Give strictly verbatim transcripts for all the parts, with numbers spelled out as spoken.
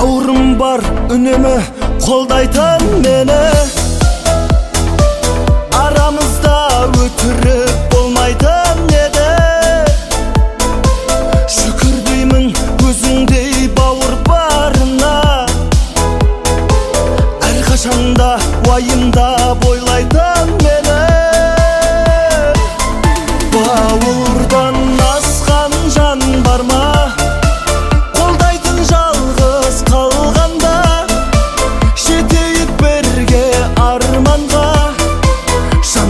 Бауырым бар үнемі қолдайтын мені, арамызда өтірік болмайтын еді. Шүкір деймін өзіңдей бауыр барына, әрқашанда уайымда бойлайтын мені. Бауырдан асқан жан бар ма, қолдайтын жалғыз қалғанда, жетейік бірге арманға, жан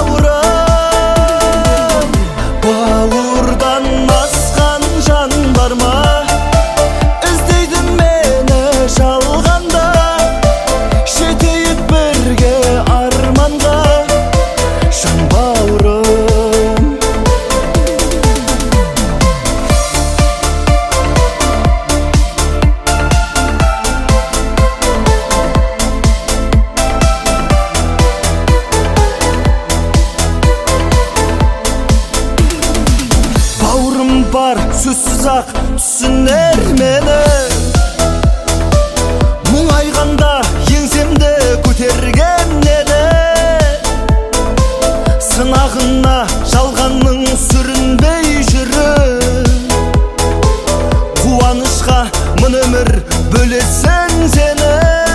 бауырым. Бауырдан асқан жан бар ма, іздейді мені жалғанда, жетейік бірге арманға, жан бауырым. Бауырым бар сөзсіз ақ түсінер мені, мұңайғанда еңсемді көтерген еді. Сынағына жалғанның сүрінбей жүрі, қуанышқа мың өмір бөлесің сені.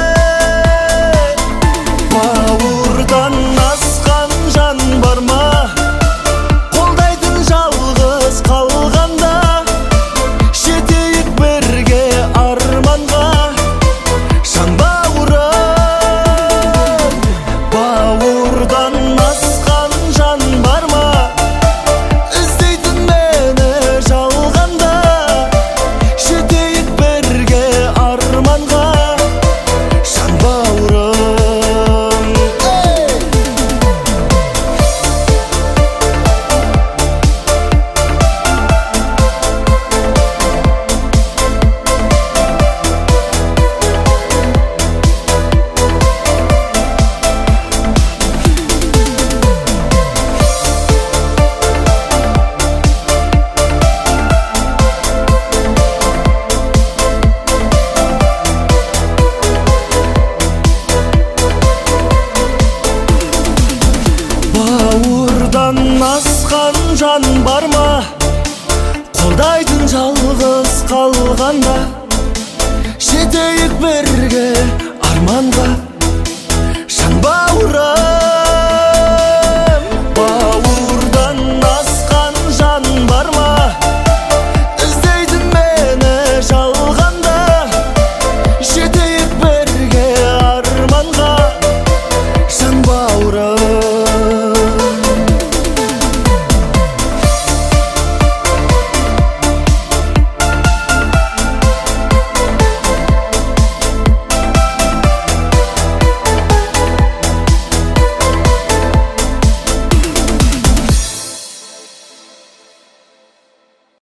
Бауырдан асқан жан бар ма, қолдайтын жалғыз қалғанда, жетейік бірге арманға, жан бауырым. Бауырдан асқан жан бар ма, іздейтін мені жалғанда, жетейік бірге арманға, жан бауырым. Бауырдан асқан жан бар ма, қолдайтын жалғыз қалғанда, жетейік бірге арманға,